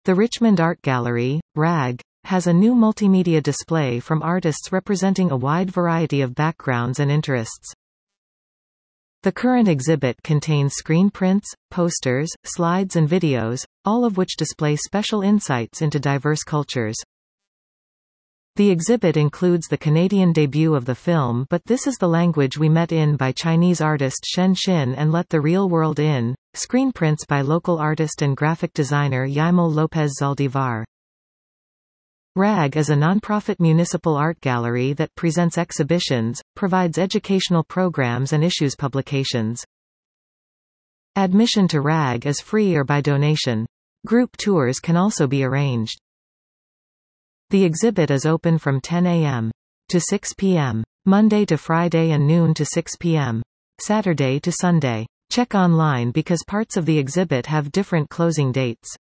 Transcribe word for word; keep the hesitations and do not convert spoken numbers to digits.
The Richmond Art Gallery, R A G, has a new multimedia display from artists representing a wide variety of backgrounds and interests. The current exhibit contains screen prints, posters, slides and videos, all of which display special insights into diverse cultures. The exhibit includes the Canadian debut of the film But This Is the Language We Met In by Chinese artist Shen Xin and Let the Real World In, screen prints by local artist and graphic designer Yaimel Lopez Zaldivar. R A G is a nonprofit municipal art gallery that presents exhibitions, provides educational programs and issues publications. Admission to R A G is free or by donation. Group tours can also be arranged. The exhibit is open from ten A M to six P M Monday to Friday and noon to six P M Saturday to Sunday. Check online because parts of the exhibit have different closing dates.